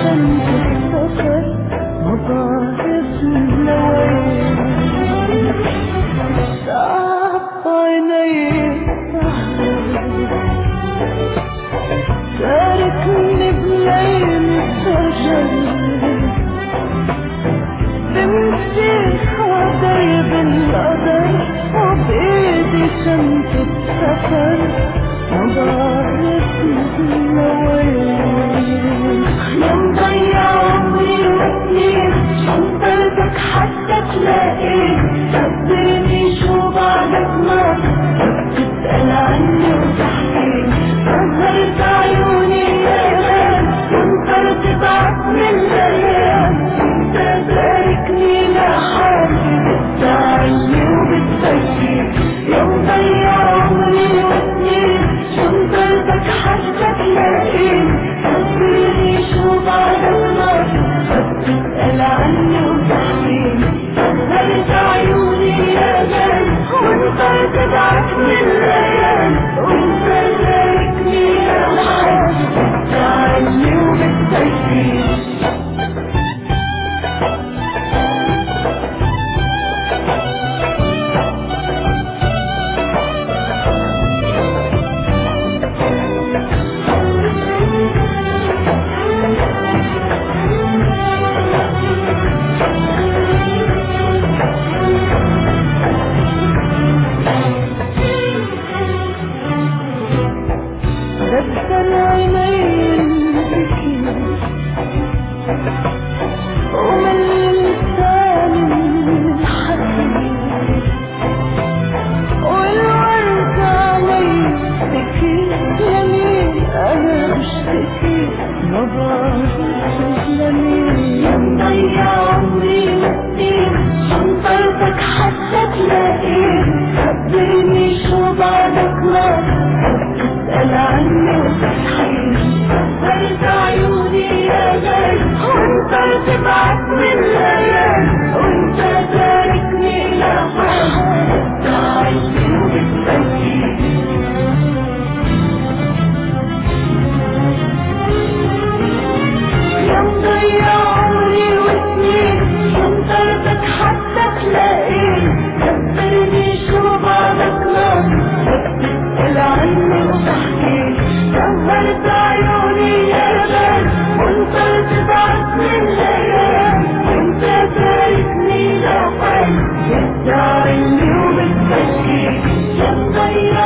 شمس السفر مضاعف لوين تعب عيني تاركني بليل السجن بمشي حبايب القدر وبإيدي شمس السفر مضاعف لوين يا مضيع عمري وسنين شنطتك حتى تلاقيه خبرني شو بعدك ما بتسأل عني وتحكي سهرت عيوني ليالي وانت تبعت من ليالي انت تاركني لحالي بتزعلني وبتبكي يا مضيع عمري وسنين شنطتك حتى تلاقيه خبرني شو بعدك ما بتسأل عني وتحكي سهرت عيوني ليالي وانت تبعت من ليالي وانت تاركني لحالي بتزعلني وبتبكي دفتر عينين بكي ومن لسان الحكي والورد علي بكي يمين أنا بشتكي ما بعرف لمين يا مضيع عمري وسنين شنطتك حتى تلاقيه خبرني شو بعدك ما تسأل عني وتحكي سهرت عيوني يا ليل وانت تبعت من ليالي وانت تاركني لحالي بتزعلني وبتبكي يا مضيع عمري وسنين شنطتك حتى تلاقيه خبرني شو بعدك ما بتسأل عني وتحكي سهرت عيوني يا ليل وانت تبعت من ليالي وانت تاركني لحالي بتزعلني وبتبكي يا مضيع